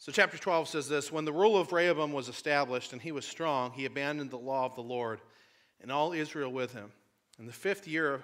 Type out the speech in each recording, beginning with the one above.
So chapter 12 says this: When the rule of Rehoboam was established and he was strong, he abandoned the law of the Lord and all Israel with him. In the 5th year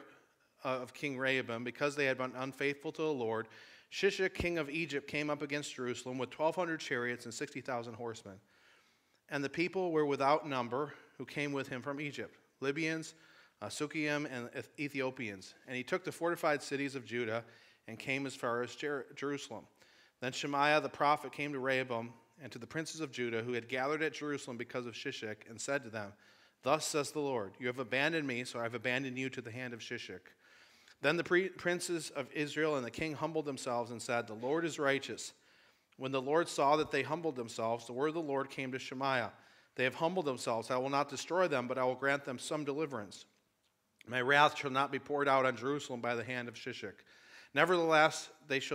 of King Rehoboam, because they had been unfaithful to the Lord, Shishak, king of Egypt, came up against Jerusalem with 1,200 chariots and 60,000 horsemen. And the people were without number who came with him from Egypt, Libyans, Sukkiim, and Ethiopians. And he took the fortified cities of Judah and came as far as Jerusalem. Then Shemaiah the prophet came to Rehoboam and to the princes of Judah who had gathered at Jerusalem because of Shishak, and said to them, Thus says the Lord, you have abandoned me, so I have abandoned you to the hand of Shishak. Then the princes of Israel and the king humbled themselves and said, The Lord is righteous. When the Lord saw that they humbled themselves, the word of the Lord came to Shemaiah. They have humbled themselves. I will not destroy them, but I will grant them some deliverance. My wrath shall not be poured out on Jerusalem by the hand of Shishak. Nevertheless, they shall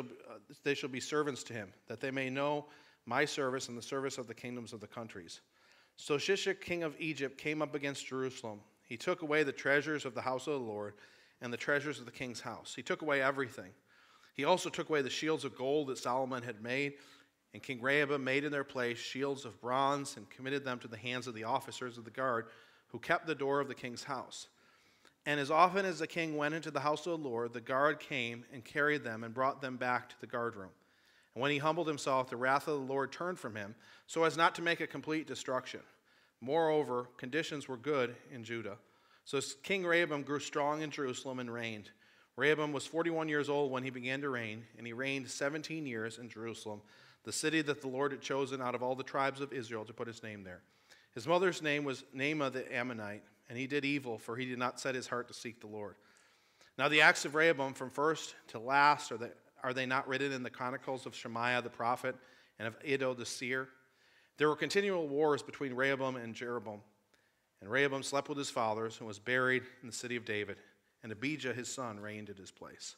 be servants to him, that they may know my service and the service of the kingdoms of the countries. So Shishak, king of Egypt, came up against Jerusalem. He took away the treasures of the house of the Lord and the treasures of the king's house. He took away everything. He also took away the shields of gold that Solomon had made, and King Rehoboam made in their place shields of bronze and committed them to the hands of the officers of the guard who kept the door of the king's house. And as often as the king went into the house of the Lord, the guard came and carried them and brought them back to the guard room. And when he humbled himself, the wrath of the Lord turned from him, so as not to make a complete destruction. Moreover, conditions were good in Judah. So King Rehoboam grew strong in Jerusalem and reigned. Rehoboam was 41 years old when he began to reign, and he reigned 17 years in Jerusalem, the city that the Lord had chosen out of all the tribes of Israel to put his name there. His mother's name was Naamah the Ammonite, and he did evil, for he did not set his heart to seek the Lord. Now the acts of Rehoboam from first to last, are they not written in the chronicles of Shemaiah the prophet and of Iddo the seer? There were continual wars between Rehoboam and Jeroboam. And Rehoboam slept with his fathers and was buried in the city of David, and Abijah his son reigned in his place.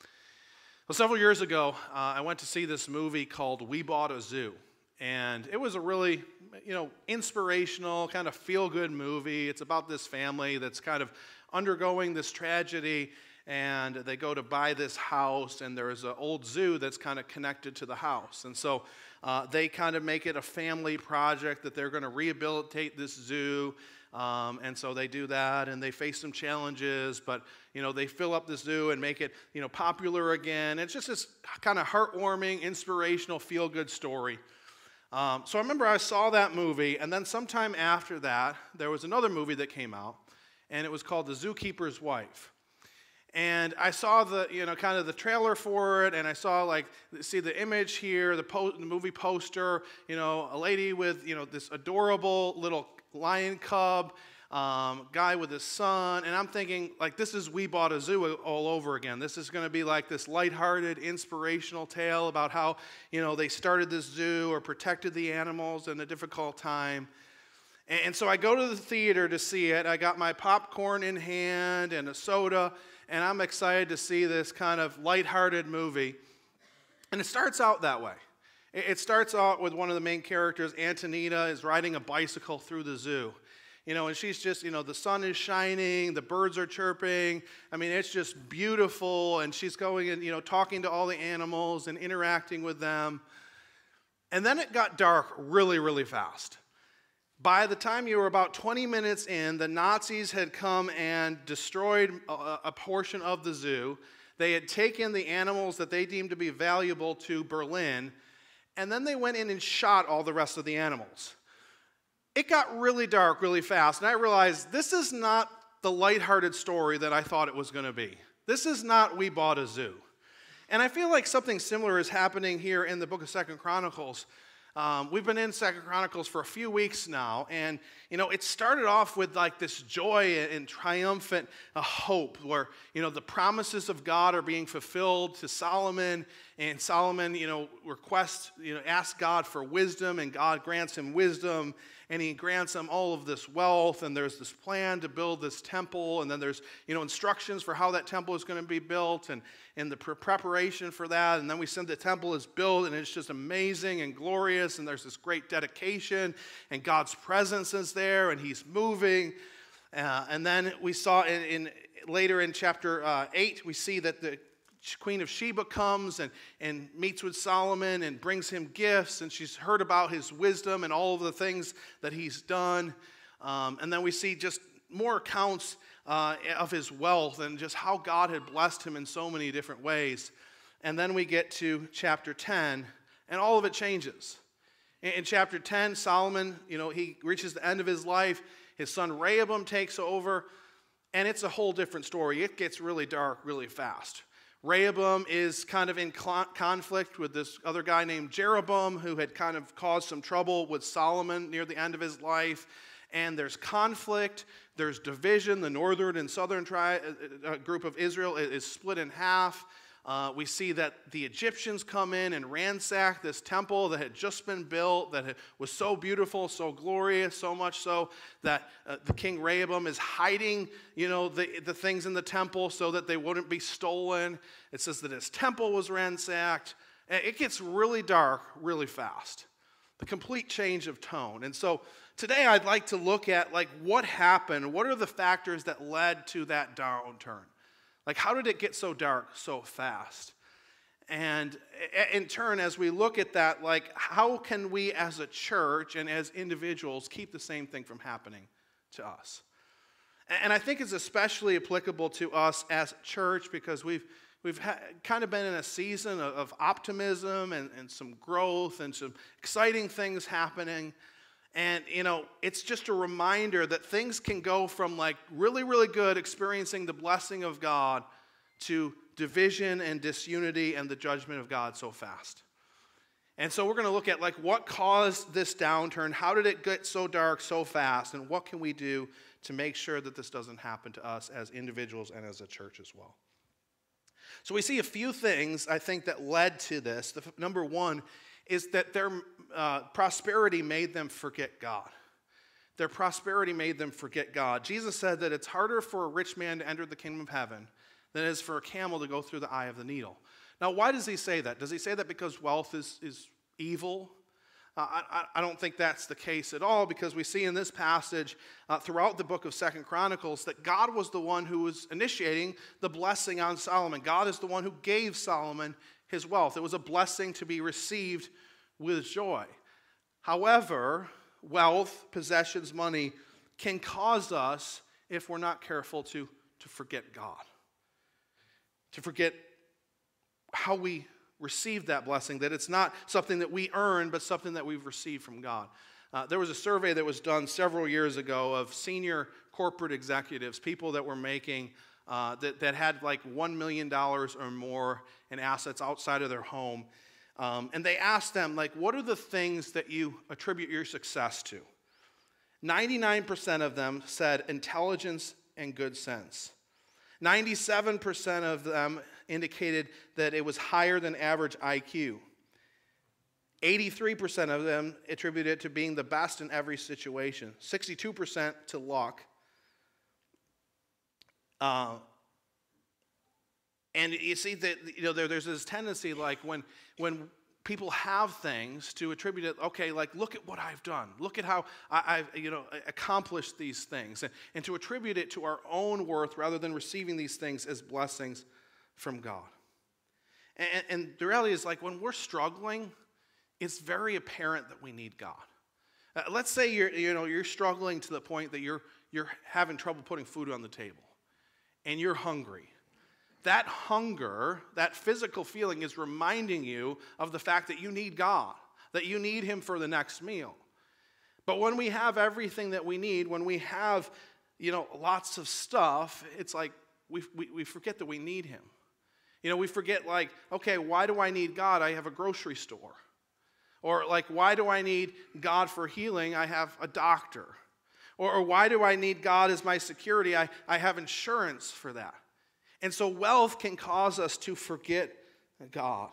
Well, several years ago, I went to see this movie called We Bought a Zoo. And it was a really, inspirational, kind of feel-good movie. It's about this family that's kind of undergoing this tragedy, and they go to buy this house, and there's an old zoo that's kind of connected to the house. And so they kind of make it a family project that they're going to rehabilitate this zoo. And so they do that, and they face some challenges, but, they fill up the zoo and make it, popular again. It's just this kind of heartwarming, inspirational, feel-good story. So I remember I saw that movie, and then sometime after that, there was another movie that came out, and it was called The Zookeeper's Wife. And I saw the, kind of the trailer for it, and I saw, see the image here, the movie poster, a lady with, this adorable little lion cub, guy with his son, and I'm thinking, this is We Bought a Zoo all over again. This is going to be like this lighthearted, inspirational tale about how, they started this zoo or protected the animals in a difficult time. And so I go to the theater to see it. I got my popcorn in hand and a soda, and I'm excited to see this kind of lighthearted movie. And it starts out that way. It starts out with one of the main characters, Antonita, is riding a bicycle through the zoo. And she's just, the sun is shining, the birds are chirping. I mean, it's just beautiful, and she's going and, talking to all the animals and interacting with them. And then it got dark really, really fast. By the time you were about 20 minutes in, the Nazis had come and destroyed a portion of the zoo. They had taken the animals that they deemed to be valuable to Berlin, and then they went in and shot all the rest of the animals. It got really dark really fast, and I realized this is not the lighthearted story that I thought it was going to be. This is not We Bought a Zoo. And I feel like something similar is happening here in the book of 2 Chronicles. We've been in 2 Chronicles for a few weeks now, and it started off with this joy and triumphant hope where the promises of God are being fulfilled to Solomon, and Solomon asks God for wisdom, and God grants him wisdom, and he grants him all of this wealth, and there's this plan to build this temple, and then there's instructions for how that temple is going to be built, and the preparation for that, and then we send the temple is built, and it's just amazing and glorious, and there's this great dedication, and God's presence is there, and he's moving. And then we saw later in chapter 8, we see that Queen of Sheba comes and meets with Solomon and brings him gifts, and she's heard about his wisdom and all of the things that he's done. And then we see just more accounts of his wealth and just how God had blessed him in so many different ways. And then we get to chapter 10, and all of it changes. In chapter 10, Solomon, he reaches the end of his life. His son Rehoboam takes over, and it's a whole different story. It gets really dark really fast. Rehoboam is kind of in conflict with this other guy named Jeroboam, who had kind of caused some trouble with Solomon near the end of his life. And there's conflict, there's division. The northern and southern group of Israel is split in half. We see that the Egyptians come in and ransack this temple that had just been built, that was so beautiful, so glorious, so much so that the king Rehoboam is hiding, the things in the temple so that they wouldn't be stolen. It says that his temple was ransacked. It gets really dark really fast. The complete change of tone. And so today I'd like to look at what happened. What are the factors that led to that downturn? How did it get so dark so fast? And in turn, as we look at that, how can we as a church and as individuals keep the same thing from happening to us? And I think it's especially applicable to us as a church because we've kind of been in a season of optimism and some growth and some exciting things happening. And, it's just a reminder that things can go from really, really good, experiencing the blessing of God, to division and disunity and the judgment of God so fast. And so we're going to look at what caused this downturn, how did it get so dark so fast, and what can we do to make sure that this doesn't happen to us as individuals and as a church as well. So we see a few things, I think, that led to this. Number one is that their prosperity made them forget God. Their prosperity made them forget God. Jesus said that it's harder for a rich man to enter the kingdom of heaven than it is for a camel to go through the eye of the needle. Now, why does he say that? Does he say that because wealth is evil? I don't think that's the case at all, because we see in this passage throughout the book of 2 Chronicles that God was the one who was initiating the blessing on Solomon. God is the one who gave Solomon his wealth. It was a blessing to be received with joy. However, wealth, possessions, money can cause us, if we're not careful, to forget God. To forget how we received that blessing, that it's not something that we earn, but something that we've received from God. There was a survey that was done several years ago of senior corporate executives, people that were making, that had $1 million or more in assets outside of their home. And they asked them, what are the things that you attribute your success to? 99% of them said intelligence and good sense. 97% of them indicated that it was higher than average IQ. 83% of them attributed it to being the best in every situation. 62% to luck. And you see that there's this tendency, when people have things, to attribute it. Okay, look at what I've done. Look at how I've accomplished these things, and to attribute it to our own worth rather than receiving these things as blessings from God. And the reality is, when we're struggling, it's very apparent that we need God. Let's say you're struggling to the point that you're having trouble putting food on the table, and you're hungry. That hunger, that physical feeling, is reminding you of the fact that you need God, that you need Him for the next meal. But when we have everything that we need, when we have, lots of stuff, it's we forget that we need Him. We forget, okay, why do I need God? I have a grocery store. Or why do I need God for healing? I have a doctor. Or why do I need God as my security? I have insurance for that. And so wealth can cause us to forget God.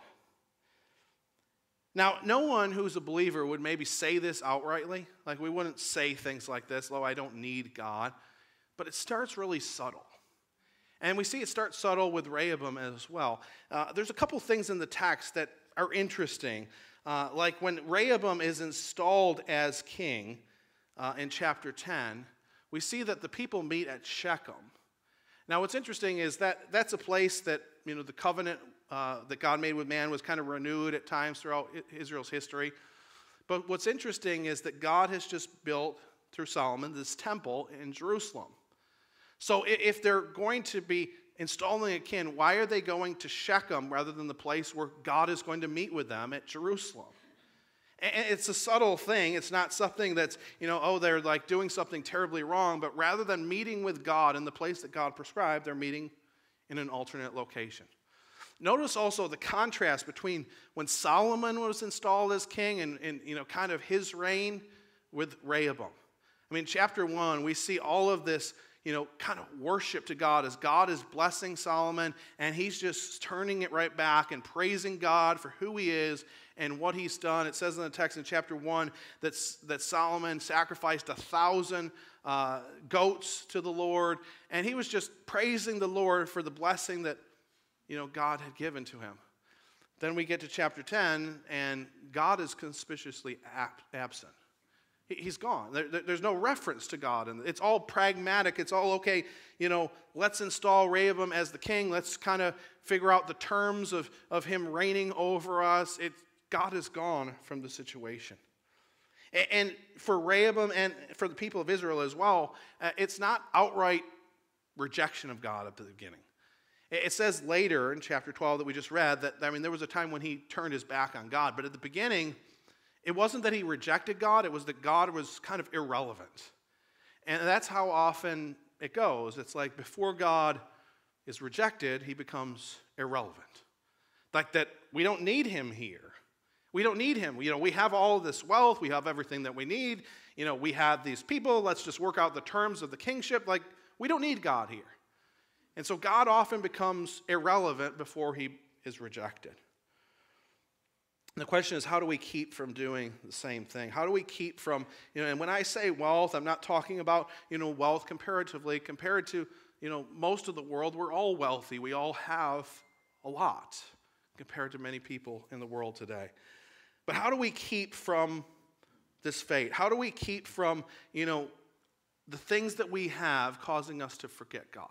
Now, no one who's a believer would maybe say this outrightly. We wouldn't say things like this, I don't need God. But it starts really subtle. And we see it start subtle with Rehoboam as well. There's a couple things in the text that are interesting. When Rehoboam is installed as king in chapter 10, we see that the people meet at Shechem. Now, what's interesting is that that's a place that the covenant that God made with man was kind of renewed at times throughout Israel's history. But what's interesting is that God has just built, through Solomon, this temple in Jerusalem. So if they're going to be installing a king, why are they going to Shechem rather than the place where God is going to meet with them at Jerusalem? And it's a subtle thing. It's not something that's, they're like doing something terribly wrong, but rather than meeting with God in the place that God prescribed, they're meeting in an alternate location. Notice also the contrast between when Solomon was installed as king and kind of his reign with Rehoboam. I mean, chapter 1, we see all of this, kind of worship to God as God is blessing Solomon, and he's just turning it right back and praising God for who he is and what he's done. It says in the text in chapter 1 that Solomon sacrificed 1,000 goats to the Lord, and he was just praising the Lord for the blessing that, God had given to him. Then we get to chapter 10, and God is conspicuously absent. He's gone. There's no reference to God. And it's all pragmatic. It's all, okay, let's install Rehoboam as the king. Let's kind of figure out the terms of him reigning over us. God is gone from the situation. And for Rehoboam and for the people of Israel as well, it's not outright rejection of God at the beginning. It says later in chapter 12 that we just read that, there was a time when he turned his back on God. But at the beginning, it wasn't that he rejected God, it was that God was kind of irrelevant. And that's how often it goes. It's like before God is rejected, he becomes irrelevant. Like that we don't need him here. We don't need him. We have all of this wealth. We have everything that we need. We have these people. Let's just work out the terms of the kingship. Like, we don't need God here. And so God often becomes irrelevant before he is rejected. And the question is, how do we keep from doing the same thing? How do we keep from, and when I say wealth, I'm not talking about, wealth comparatively. Compared to, most of the world, we're all wealthy. We all have a lot compared to many people in the world today. But how do we keep from this fate? How do we keep from, the things that we have causing us to forget God?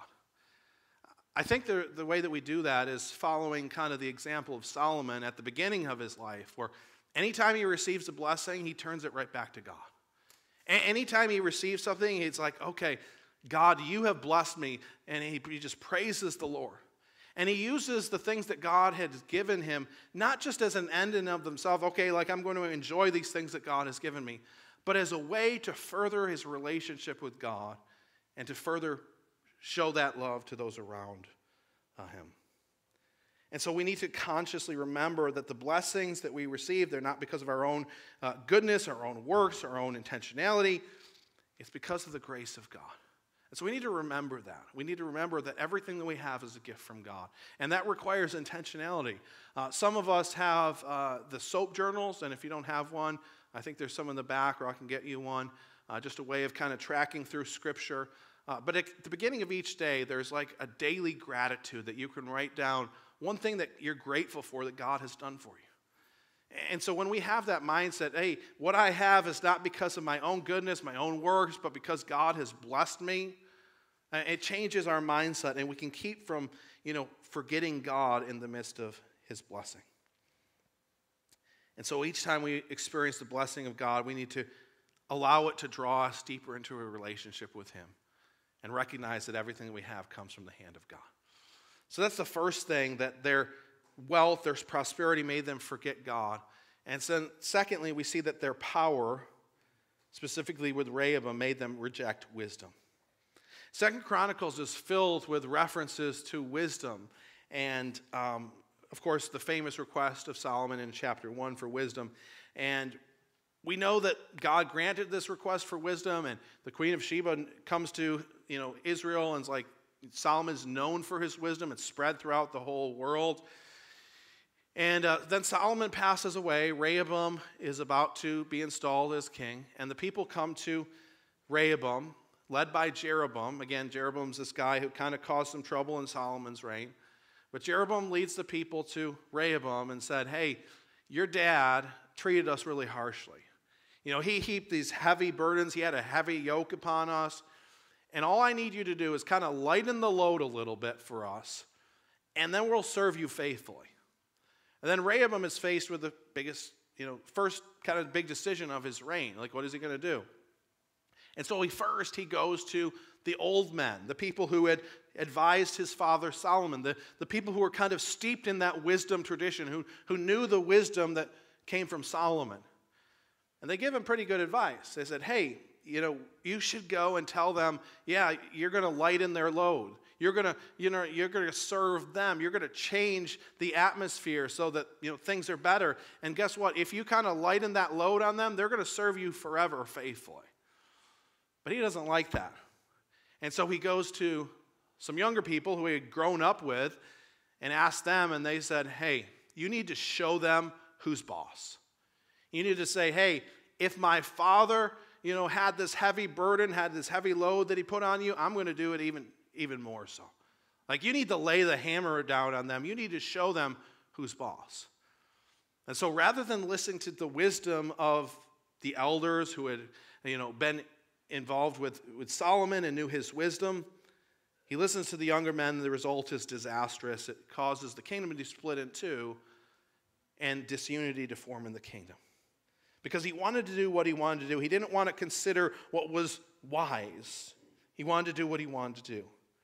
I think the way that we do that is following kind of the example of Solomon at the beginning of his life, where anytime he receives a blessing, he turns it right back to God. Anytime he receives something, he's like, okay, God, you have blessed me, and he just praises the Lord. And he uses the things that God has given him, not just as an end in of themselves, okay, like I'm going to enjoy these things that God has given me, but as a way to further his relationship with God and to further show that love to those around him. And so we need to consciously remember that the blessings that we receive, they're not because of our own goodness, our own works, our own intentionality. It's because of the grace of God. And so we need to remember that. We need to remember that everything that we have is a gift from God. And that requires intentionality. Some of us have the SOAP journals, and if you don't have one, I think there's some in the back, or I can get you one. Just a way of kind of tracking through Scripture. But at the beginning of each day, there's like a daily gratitude that you can write down one thing that you're grateful for that God has done for you. And so when we have that mindset, hey, what I have is not because of my own goodness, my own works, but because God has blessed me, it changes our mindset, and we can keep from, forgetting God in the midst of his blessing. And so each time we experience the blessing of God, we need to allow it to draw us deeper into a relationship with him and recognize that everything that we have comes from the hand of God. So that's the first thing, that their wealth, their prosperity made them forget God. And so secondly, we see that their power, specifically with Rehoboam, made them reject wisdom. 2 Chronicles is filled with references to wisdom. And, of course, the famous request of Solomon in chapter 1 for wisdom. And we know that God granted this request for wisdom, and the Queen of Sheba comes to, Israel, and it's like, Solomon's known for his wisdom. It's spread throughout the whole world. And then Solomon passes away. Rehoboam is about to be installed as king, and the people come to Rehoboam, led by Jeroboam. Again, Jeroboam's this guy who kind of caused some trouble in Solomon's reign. But Jeroboam leads the people to Rehoboam and said, hey, your dad treated us really harshly. He heaped these heavy burdens. He had a heavy yoke upon us. And all I need you to do is kind of lighten the load a little bit for us and then we'll serve you faithfully. And then Rehoboam is faced with the biggest, first kind of big decision of his reign. Like, what is he going to do? And so he goes to the old men, the people who had advised his father Solomon, the people who were kind of steeped in that wisdom tradition, who knew the wisdom that came from Solomon. And they give him pretty good advice. They said, hey, you should go and tell them, yeah, you're going to lighten their load. You're going to serve them. You're going to change the atmosphere so that, things are better. And guess what? If you kind of lighten that load on them, they're going to serve you forever faithfully. But he doesn't like that. And so he goes to some younger people who he had grown up with and asked them, and they said, hey, you need to show them who's boss. You need to say, hey, if my father, had this heavy burden, had this heavy load that he put on you, I'm going to do it even more so. Like, you need to lay the hammer down on them. You need to show them who's boss. And so rather than listening to the wisdom of the elders who had, been involved with Solomon and knew his wisdom, he listens to the younger men, and the result is disastrous. It causes the kingdom to be split in two and disunity to form in the kingdom. Because he wanted to do what he wanted to do. He didn't want to consider what was wise. He wanted to do what he wanted to do.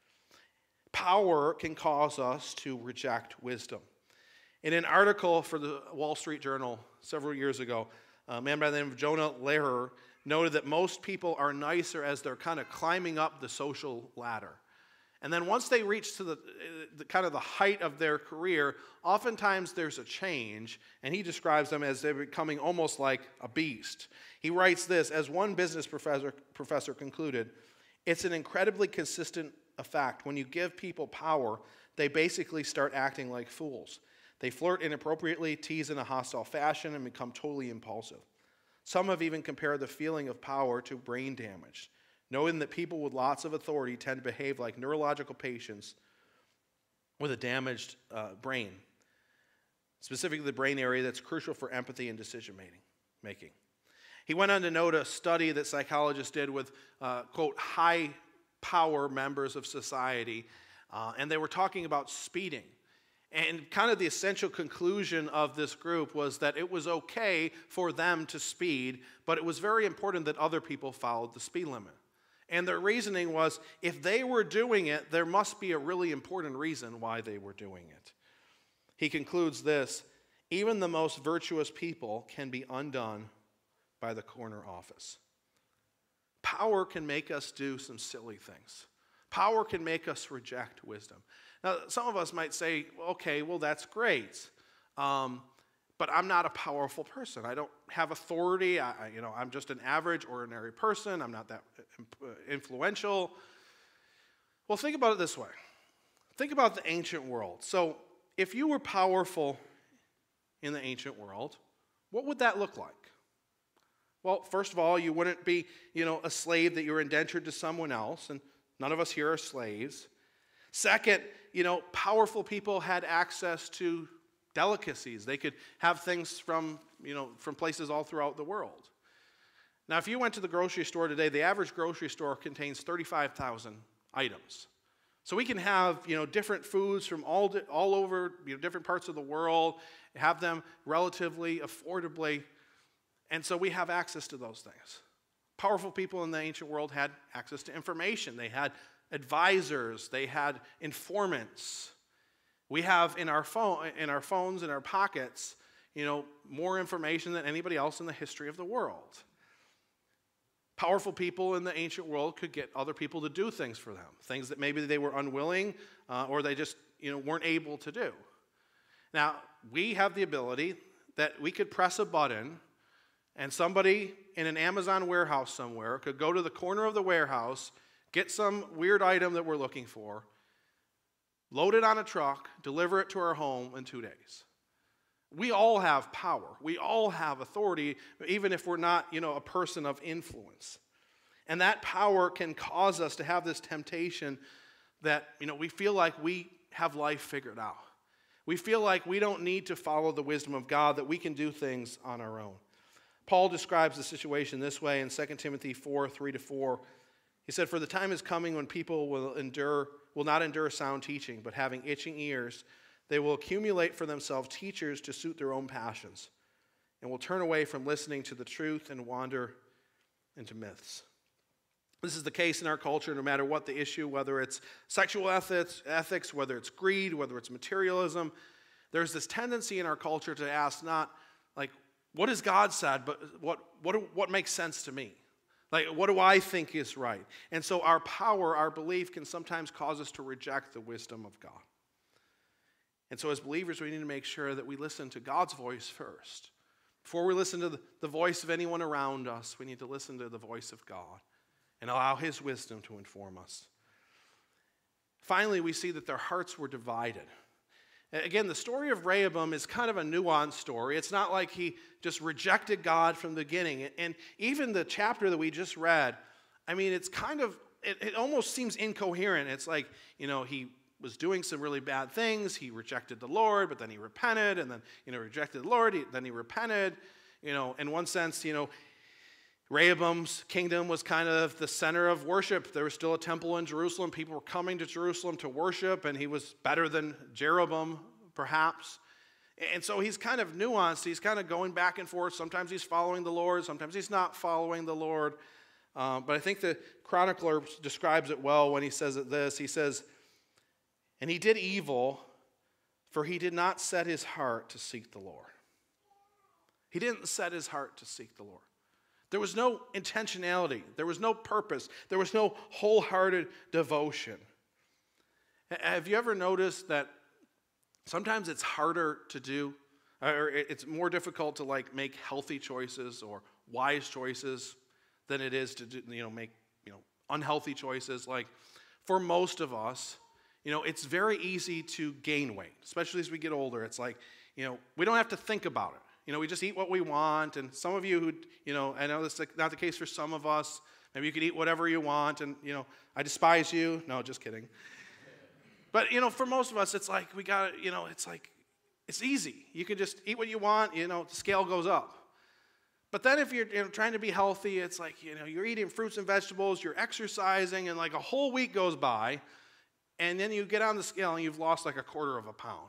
Power can cause us to reject wisdom. In an article for the Wall Street Journal several years ago, a man by the name of Jonah Lehrer noted that most people are nicer as they're kind of climbing up the social ladder. And then once they reach to the kind of the height of their career, oftentimes there's a change, and he describes them as they're becoming almost like a beast. He writes this, as one business professor concluded, it's an incredibly consistent effect. When you give people power, they basically start acting like fools. They flirt inappropriately, tease in a hostile fashion, and become totally impulsive. Some have even compared the feeling of power to brain damage, knowing that people with lots of authority tend to behave like neurological patients with a damaged brain, specifically the brain area that's crucial for empathy and decision making. He went on to note a study that psychologists did with, quote, high-power members of society, and they were talking about speeding. And kind of the essential conclusion of this group was that it was okay for them to speed, but it was very important that other people followed the speed limit. And their reasoning was, if they were doing it, there must be a really important reason why they were doing it. He concludes this, even the most virtuous people can be undone by the corner office. Power can make us do some silly things. Power can make us reject wisdom. Now, some of us might say, okay, well, that's great, but I'm not a powerful person. I don't have authority. I'm just an average, ordinary person. I'm not that influential. Well, think about it this way. Think about the ancient world. So if you were powerful in the ancient world, what would that look like? Well, first of all, you wouldn't be, a slave that you were indentured to someone else, and none of us here are slaves. Second, powerful people had access to delicacies. They could have things from places all throughout the world. Now, if you went to the grocery store today, the average grocery store contains 35,000 items. So we can have, different foods from all over, different parts of the world, have them relatively affordably, and so we have access to those things. Powerful people in the ancient world had access to information. They had advisors. They had informants. We have in our phones, in our pockets, more information than anybody else in the history of the world. Powerful people in the ancient world could get other people to do things for them, things that maybe they were unwilling or they just weren't able to do. Now, we have the ability that we could press a button and somebody in an Amazon warehouse somewhere could go to the corner of the warehouse, get some weird item that we're looking for, load it on a truck, deliver it to our home in 2 days. We all have power. We all have authority, even if we're not, a person of influence. And that power can cause us to have this temptation that, we feel like we have life figured out. We feel like we don't need to follow the wisdom of God, that we can do things on our own. Paul describes the situation this way in 2 Timothy 4:3-4. He said, "For the time is coming when people will not endure sound teaching, but having itching ears, they will accumulate for themselves teachers to suit their own passions, and will turn away from listening to the truth and wander into myths." This is the case in our culture, no matter what the issue, whether it's sexual ethics, whether it's greed, whether it's materialism. There's this tendency in our culture to ask not like, what has God said, but what makes sense to me? Like, what do I think is right? And so our power, our belief can sometimes cause us to reject the wisdom of God. And so as believers, we need to make sure that we listen to God's voice first. Before we listen to the voice of anyone around us, we need to listen to the voice of God and allow His wisdom to inform us. Finally, we see that their hearts were divided. Again, the story of Rehoboam is kind of a nuanced story. It's not like he just rejected God from the beginning. And even the chapter that we just read, I mean, it's kind of, it almost seems incoherent. It's like, he was doing some really bad things. He rejected the Lord, but then he repented, and then, rejected the Lord, then he repented. In one sense, Rehoboam's kingdom was kind of the center of worship. There was still a temple in Jerusalem. People were coming to Jerusalem to worship, and he was better than Jeroboam, perhaps. And so he's kind of nuanced. He's kind of going back and forth. Sometimes he's following the Lord. Sometimes he's not following the Lord. But I think the chronicler describes it well when he says this. He says, "And he did evil, for he did not set his heart to seek the Lord." He didn't set his heart to seek the Lord. There was no intentionality. There was no purpose. There was no wholehearted devotion. Have you ever noticed that sometimes it's harder to do, or it's more difficult to make healthy choices or wise choices than it is to do, make unhealthy choices? Like for most of us, it's very easy to gain weight, especially as we get older. It's like, we don't have to think about it. We just eat what we want, and some of you who, I know this is not the case for some of us. Maybe you could eat whatever you want, and, I despise you. No, just kidding. But, for most of us, it's like we got to, it's easy. You can just eat what you want, the scale goes up. But then if you're trying to be healthy, it's like, you're eating fruits and vegetables, you're exercising, and like a whole week goes by, and then you get on the scale and you've lost like a quarter of a pound.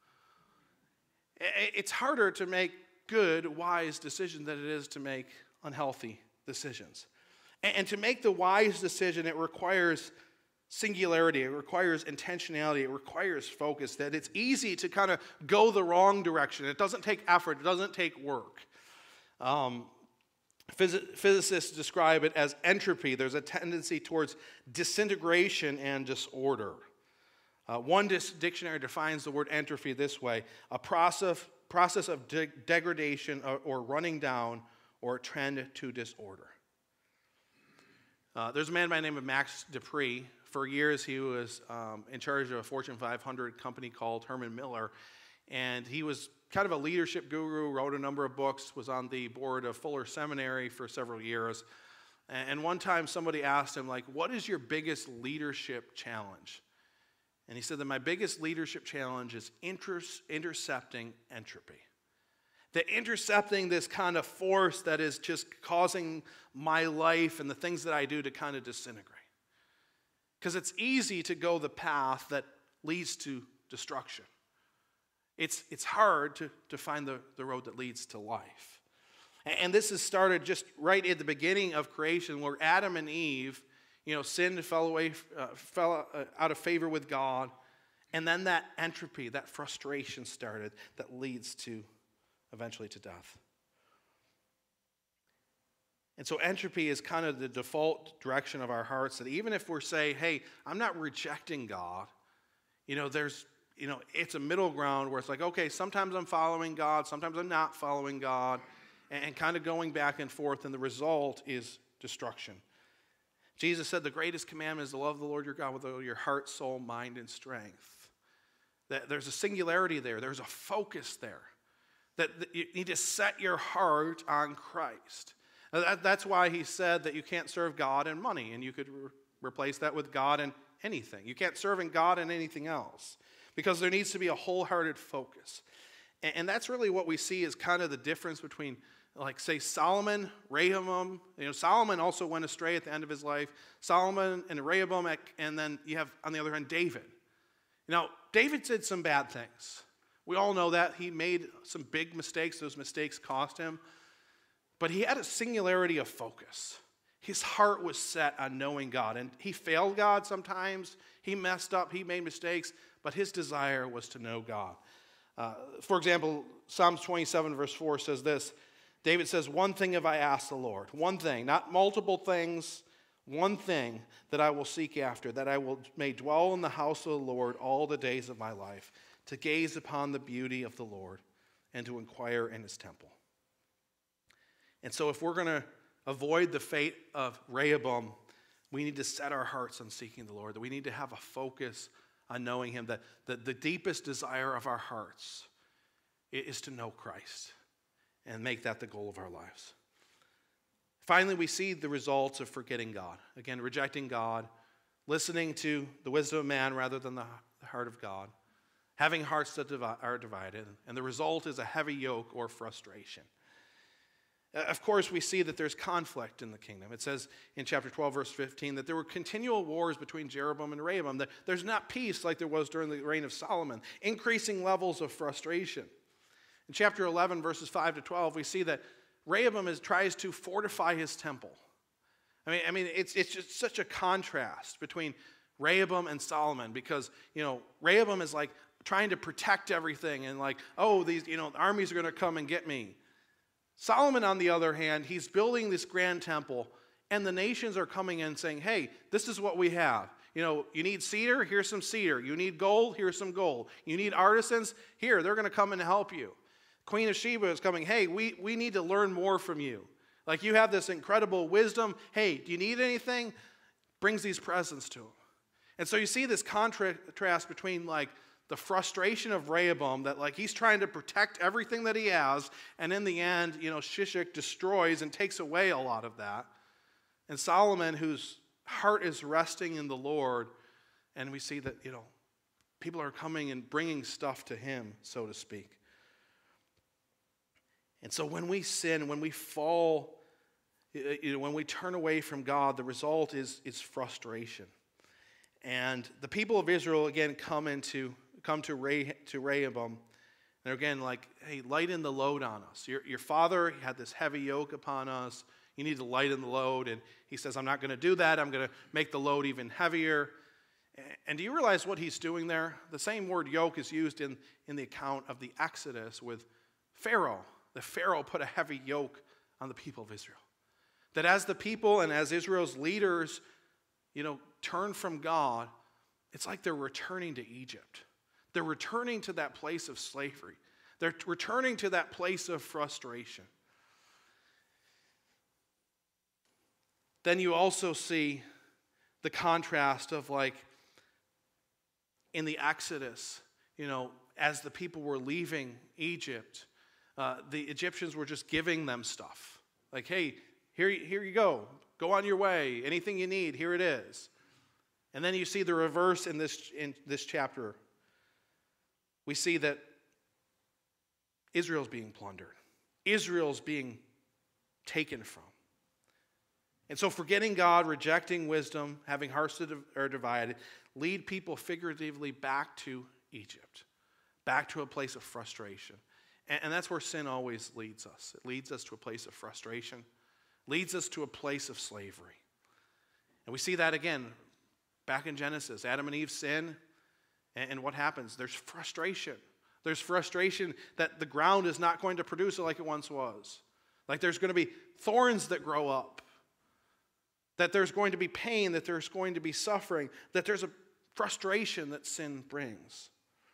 It's harder to make good, wise decisions than it is to make unhealthy decisions. And to make the wise decision, it requires singularity. It requires intentionality. It requires focus. That it's easy to kind of go the wrong direction. It doesn't take effort. It doesn't take work. Physicists describe it as entropy. There's a tendency towards disintegration and disorder. One dictionary defines the word entropy this way: a process of degradation or running down, or a trend to disorder. There's a man by the name of Max Dupree. For years, he was in charge of a Fortune 500 company called Herman Miller, and he was kind of a leadership guru, wrote a number of books, was on the board of Fuller Seminary for several years. And one time somebody asked him, what is your biggest leadership challenge? And he said that my biggest leadership challenge is intercepting entropy. That intercepting this kind of force that is just causing my life and the things that I do to kind of disintegrate. Because it's easy to go the path that leads to destruction. It's hard to find the road that leads to life. And this has started just right at the beginning of creation, where Adam and Eve sinned, fell out of favor with God, and then that entropy, that frustration started that leads to eventually to death. And so entropy is kind of the default direction of our hearts, that even if we're saying, hey, I'm not rejecting God, there's, it's a middle ground where it's like, okay, sometimes I'm following God, sometimes I'm not following God, and kind of going back and forth, and the result is destruction. Jesus said the greatest commandment is to love the Lord your God with all your heart, soul, mind, and strength. That there's a singularity there. There's a focus there. That you need to set your heart on Christ. That's why he said that you can't serve God and money, and you could replace that with God and anything. You can't serve in God and anything else, because there needs to be a wholehearted focus. And that's really what we see as kind of the difference between like say Solomon, Rehoboam. Solomon also went astray at the end of his life. Solomon and Rehoboam, and then you have on the other hand David. David did some bad things. We all know that. He made some big mistakes. Those mistakes cost him. But he had a singularity of focus. His heart was set on knowing God. And he failed God sometimes. He messed up. He made mistakes. But his desire was to know God. For example, Psalms 27 verse 4 says this. David says, "One thing have I asked the Lord." One thing, not multiple things. One thing that I will seek after, that I may dwell in the house of the Lord all the days of my life, to gaze upon the beauty of the Lord and to inquire in his temple. And so if we're going to avoid the fate of Rehoboam, we need to set our hearts on seeking the Lord. That we need to have a focus on knowing him. That the deepest desire of our hearts is to know Christ and make that the goal of our lives. Finally, we see the results of forgetting God. Again, rejecting God, listening to the wisdom of man rather than the heart of God, having hearts that are divided, and the result is a heavy yoke or frustration. Of course, we see that there's conflict in the kingdom. It says in chapter 12, verse 15, that there were continual wars between Jeroboam and Rehoboam. That there's not peace like there was during the reign of Solomon, increasing levels of frustration. In chapter 11, verses 5 to 12, we see that Rehoboam tries to fortify his temple. I mean, it's just such a contrast between Rehoboam and Solomon because, Rehoboam is like trying to protect everything and like, these, armies are going to come and get me. Solomon, on the other hand, he's building this grand temple and the nations are coming in saying, hey, this is what we have. You need cedar, here's some cedar. You need gold, here's some gold. You need artisans, here, they're going to come and help you. Queen of Sheba is coming, hey, we need to learn more from you. Like you have this incredible wisdom. Hey, do you need anything? Brings these presents to him. And so you see this contrast between like the frustration of Rehoboam that like he's trying to protect everything that he has. And in the end, Shishak destroys and takes away a lot of that. And Solomon, whose heart is resting in the Lord. And we see that, people are coming and bringing stuff to him, so to speak. And so when we sin, when we fall, when we turn away from God, the result is frustration. And the people of Israel, again, come to Rehoboam. And again, like, hey, lighten the load on us. Your father had this heavy yoke upon us. You need to lighten the load. And he says, I'm not going to do that. I'm going to make the load even heavier. And do you realize what he's doing there? The same word yoke is used in the account of the Exodus with Pharaoh. The Pharaoh put a heavy yoke on the people of Israel. That as the people and as Israel's leaders, turn from God, it's like they're returning to Egypt. They're returning to that place of slavery. They're returning to that place of frustration. Then you also see the contrast of like in the Exodus, as the people were leaving Egypt, the Egyptians were just giving them stuff. Like, hey, here you go. Go on your way. Anything you need, here it is. And then you see the reverse in this chapter. We see that Israel's being plundered. Israel's being taken from. And so forgetting God, rejecting wisdom, having hearts that are divided, lead people figuratively back to Egypt, back to a place of frustration. And that's where sin always leads us. It leads us to a place of frustration, leads us to a place of slavery. And we see that again back in Genesis. Adam and Eve sin, and what happens? There's frustration. There's frustration that the ground is not going to produce it like it once was. Like there's going to be thorns that grow up. That there's going to be pain, that there's going to be suffering, that there's a frustration that sin brings.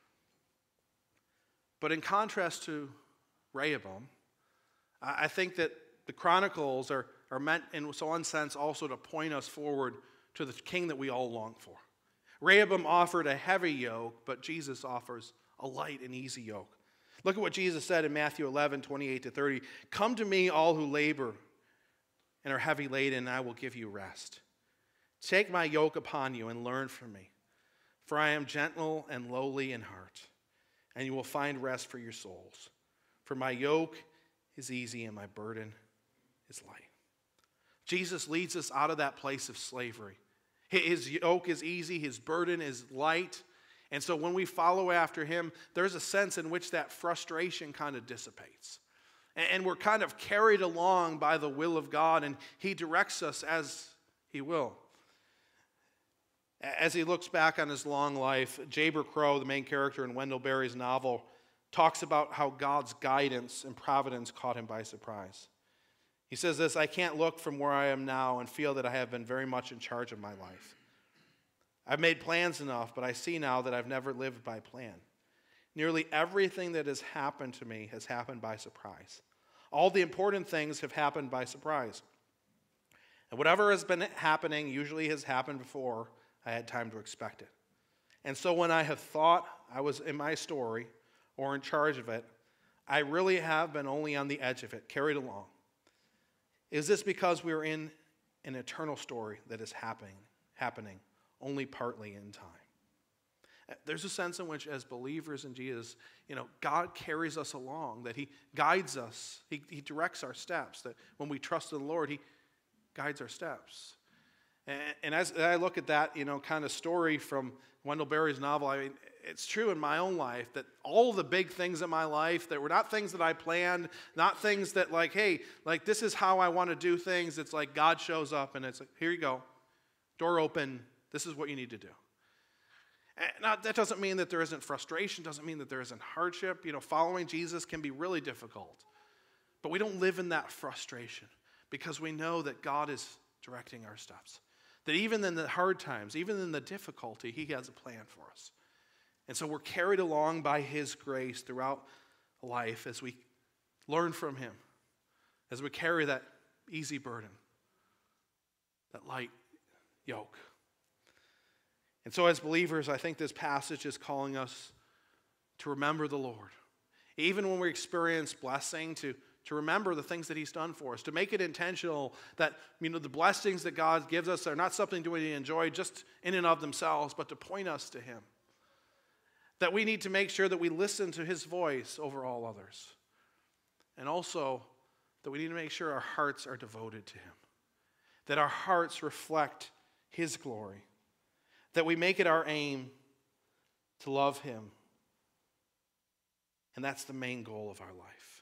But in contrast to Rehoboam, I think that the Chronicles are meant in one sense also to point us forward to the king that we all long for. Rehoboam offered a heavy yoke, but Jesus offers a light and easy yoke. Look at what Jesus said in Matthew 11, 28 to 30. Come to me, all who labor and are heavy laden, and I will give you rest. Take my yoke upon you and learn from me, for I am gentle and lowly in heart, and you will find rest for your souls. For my yoke is easy and my burden is light. Jesus leads us out of that place of slavery. His yoke is easy, his burden is light. And so when we follow after him, there's a sense in which that frustration kind of dissipates. And we're kind of carried along by the will of God, and he directs us as he will. As he looks back on his long life, Jayber Crow, the main character in Wendell Berry's novel, talks about how God's guidance and providence caught him by surprise. He says this, "I can't look from where I am now and feel that I have been very much in charge of my life. I've made plans enough, but I see now that I've never lived by plan. Nearly everything that has happened to me has happened by surprise. All the important things have happened by surprise. And whatever has been happening usually has happened before I had time to expect it. And so when I have thought I was in my story or in charge of it, I really have been only on the edge of it, carried along. Is this because we are in an eternal story that is happening only partly in time?" There's a sense in which, as believers in Jesus, God carries us along, that he guides us, he directs our steps, that when we trust in the Lord, he guides our steps. And as I look at that, kind of story from Wendell Berry's novel, I mean, it's true in my own life that all the big things in my life that were not things that I planned, not things that hey, this is how I want to do things. It's like God shows up and it's like, here you go, door open, this is what you need to do. Now, that doesn't mean that there isn't frustration, doesn't mean that there isn't hardship. Following Jesus can be really difficult. But we don't live in that frustration because we know that God is directing our steps. That even in the hard times, even in the difficulty, he has a plan for us. And so we're carried along by his grace throughout life as we learn from him, as we carry that easy burden, that light yoke. And so as believers, I think this passage is calling us to remember the Lord. Even when we experience blessing, to remember the things that he's done for us, to make it intentional that the blessings that God gives us are not something to enjoy just in and of themselves, but to point us to him. That we need to make sure that we listen to his voice over all others. And also that we need to make sure our hearts are devoted to him. That our hearts reflect his glory. That we make it our aim to love him. And that's the main goal of our life.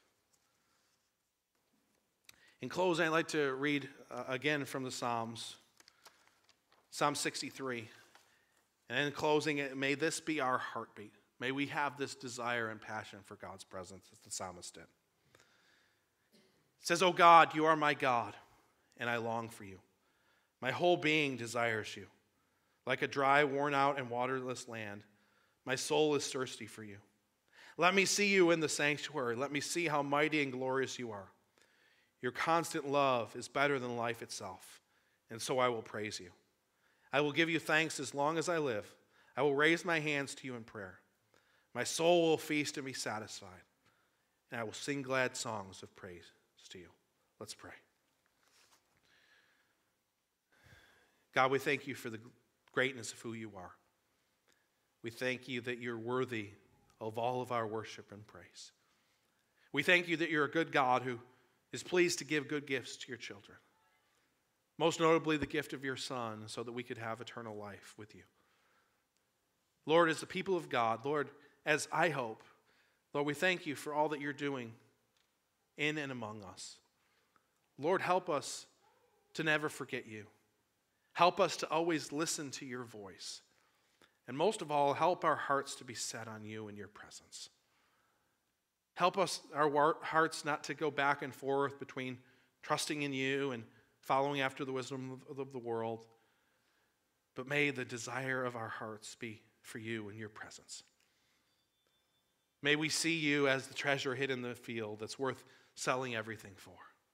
In closing, I'd like to read again from the Psalms. Psalm 63. And in closing, may this be our heartbeat. May we have this desire and passion for God's presence, as the psalmist did. It says, "O God, you are my God, and I long for you. My whole being desires you. Like a dry, worn out, and waterless land, my soul is thirsty for you. Let me see you in the sanctuary. Let me see how mighty and glorious you are. Your constant love is better than life itself, and so I will praise you. I will give you thanks as long as I live. I will raise my hands to you in prayer. My soul will feast and be satisfied, and I will sing glad songs of praise to you." Let's pray. God, we thank you for the greatness of who you are. We thank you that you're worthy of all of our worship and praise. We thank you that you're a good God who is pleased to give good gifts to your children. Most notably, the gift of your Son, so that we could have eternal life with you. Lord, as the people of God, Lord, as I hope, Lord, we thank you for all that you're doing in and among us. Lord, help us to never forget you. Help us to always listen to your voice. And most of all, help our hearts to be set on you and your presence. Help us, our hearts, not to go back and forth between trusting in you and following after the wisdom of the world. But may the desire of our hearts be for you and your presence. May we see you as the treasure hidden in the field that's worth selling everything for.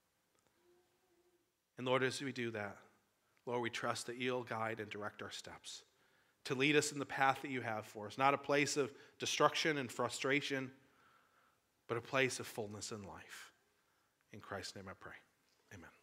And Lord, as we do that, Lord, we trust that you'll guide and direct our steps to lead us in the path that you have for us. Not a place of destruction and frustration, but a place of fullness in life. In Christ's name I pray. Amen.